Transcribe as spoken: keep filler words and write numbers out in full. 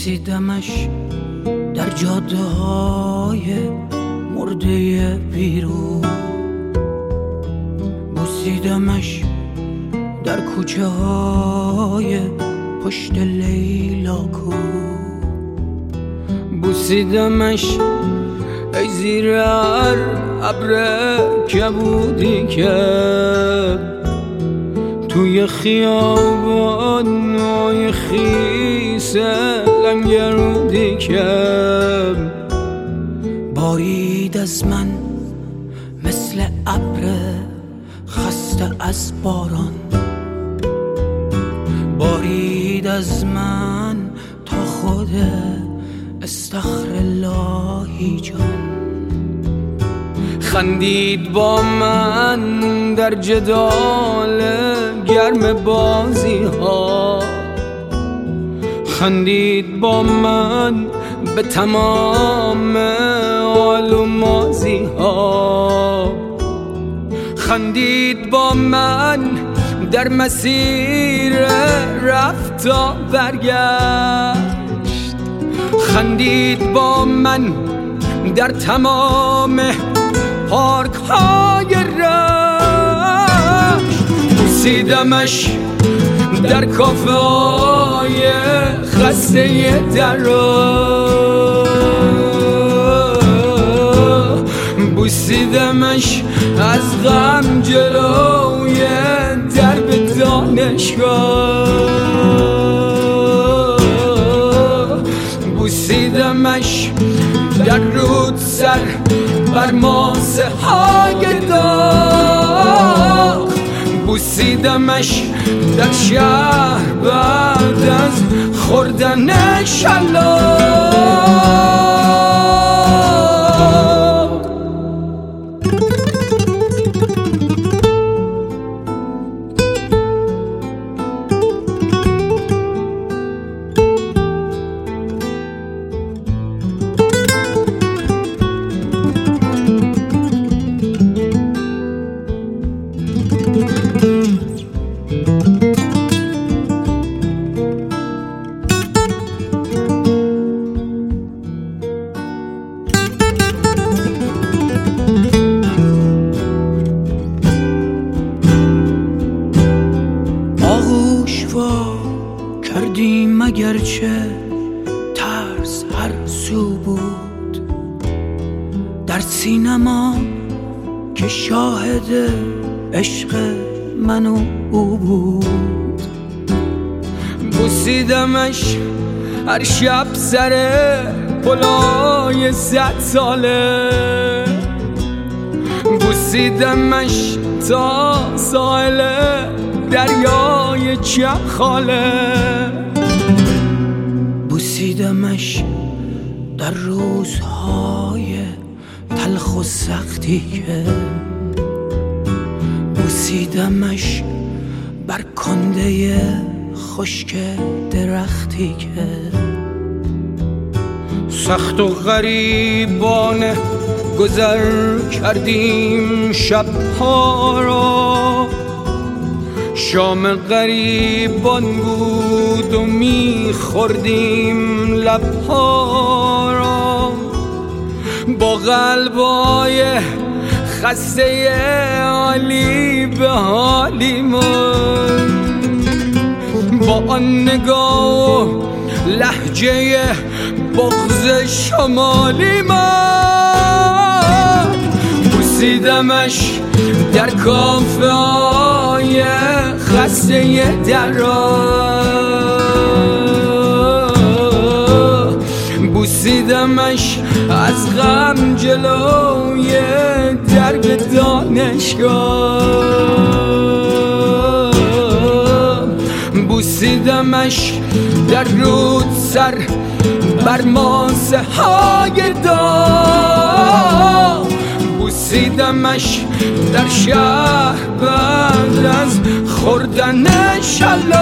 بوسیدمش در جاده های مرده بیرون، بوسیدمش در کوچه های پشت لیلاکو، بوسیدمش ای زیر هر ابر کبودی که توی خیابان‌های خیس لنگرودی که بارید از من مثل ابر خسته از باران، بارید از من تا خود استغفراللهی جان، خندید با من در جدال گرم بازی ها، خندید با من به تمام حال و مازی ها، خندید با من در مسیر رفت و برگشت، خندید با من در تمام پارک های رشت، بوسیدمش در کافه های خسته درا، بوسیدمش از غم جلوی درب دانشگاه، بوسیدمش در رود سر بر ماسه های داغ، بوسیدمش در شهر بعد از خوردن شلاق. کردیم اگرچه ترس هر سو بود، در سینما که شاهد عشق من و او بود، بوسیدمش هر شب سر پلای صد ساله، بوسیدمش تا ساحل دریای چخاله، بوسیدمش در روزهای تلخ و سختی که، بوسیدمش بر کنده خشک درختی که، سخت و غریبانه گذر کردیم شبها را، شام غریبان بود و میخوردیم لبها را، با قلبای خسته حالی به حالی من، با آن نگاه و لهجه بغض شمالی من، بوسیدمش در کافه های خسته درا، بوسیدمش از غم جلوی درب دانشگاه، بوسیدمش در رود سر بر ماسه های داغ، بوسیدمش در شهر بعد از خوردن شلاق.